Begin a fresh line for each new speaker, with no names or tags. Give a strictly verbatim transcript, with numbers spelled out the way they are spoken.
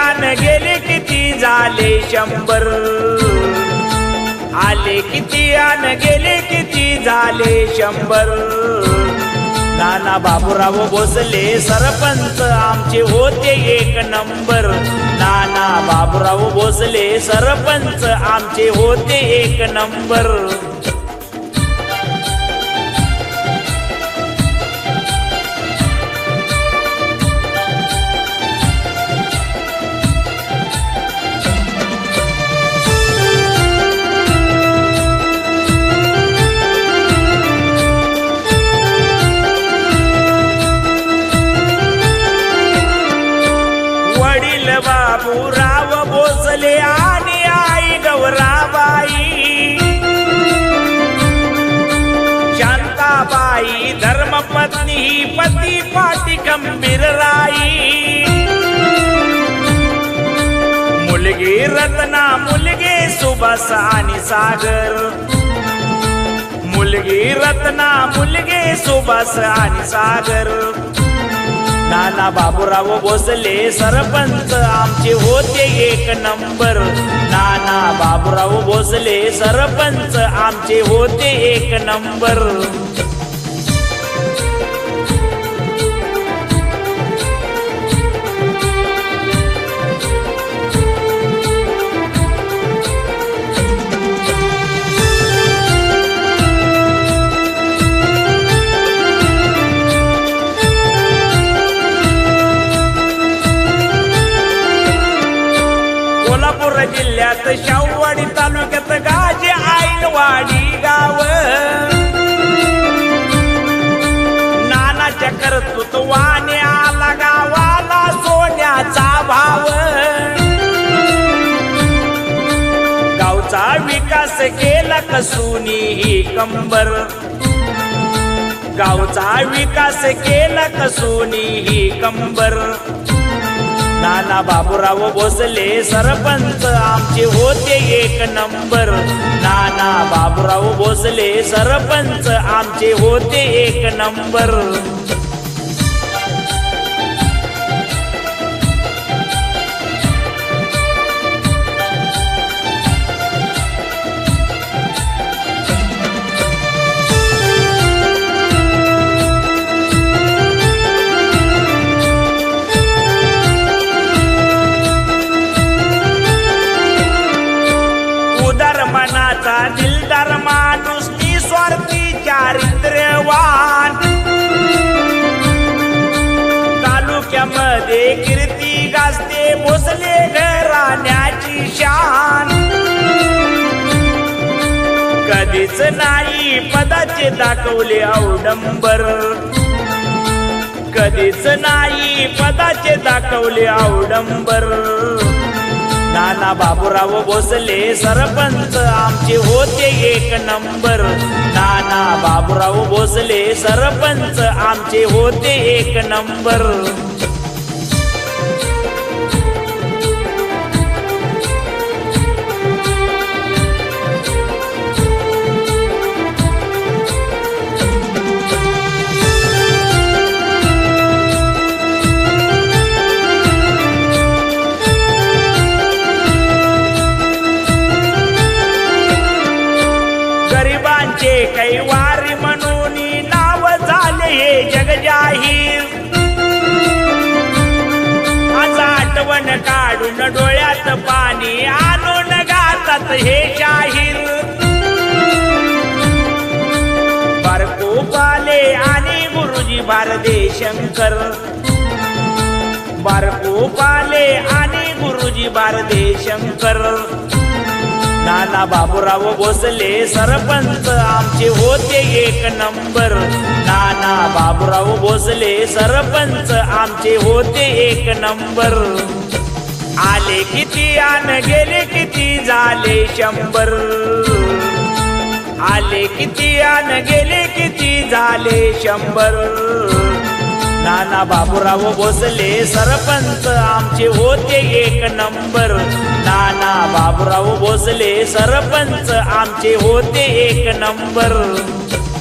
आन गेले किती झाले शंभर, आले किती आन गेले किती झाले शंभर। नाना बाबूराव भोसले सरपंच आमचे होते एक नंबर, नाना बाबूराव भोसले सरपंच आमचे होते एक नंबर। बाबूराव भोसले आणि आई गौराबाई, शांताबाई धर्मपत्नी पती पाटी खंबीर राई। मुलगी रत्ना मुलगे सुभाष आणि सागर, मुलगी रत्ना मुलगे सुभाष आणि सागर। नाना बाबूराव भोसले सरपंच आमचे होते एक नंबर, नाना बाबूराव भोसले सरपंच आमचे होते एक नंबर। कोल्हापूर जिल्ह्यात शाहूवाडी तालुक्यात गाजे ऐनवाडी गाव, नानाच्या कर्तृत्वाने आला गावाला सोन्याचा भाव। गावचा विकास केला कसूनी ही कंबर, गावचा विकास केला कसूनी ही कंबर। नाना बाबूराव भोसले सरपंच आमचे होते एक नंबर, नाना बाबूराव भोसले सरपंच आमचे होते एक नंबर। मनाचा दिलदार माणूस निस्वार्थी चारित्र्यवान, तालुक्यामध्ये कीर्ती गाजते भोसले घराण्याची शान। कधीच नाही पदाचे दाखवले अवडंबर, कधीच नाही पदाचे दाखवले अवडंबर। नाना बाबूराव भोसले सरपंच आमचे होते एक नंबर, नाना बाबूराव भोसले सरपंच आमचे होते एक नंबर। गरिबांचे कैवारी म्हणून नाव झाले हे जग जाहीर, आज आठवण काढून डोळ्यात पाणी आणून गातात हे शाहीर। बारको पाले आणि गुरुजी भारदेशंकर, बारको पाले आणि गुरुजी भारदेशंकर। नाना बाबूराव भोसले सरपंच आमचे होते एक नंबर, नाना बाबूराव भोसले सरपंच आमचे होते एक नंबर। आले किती आन गेले किती झाले शंभर, आले किती आन गेले किती झाले शंभर। नाना बाबूराव भोसले सरपंच आमचे होते एक नंबर, नाना बाबूराव भोसले सरपंच आमचे होते एक नंबर।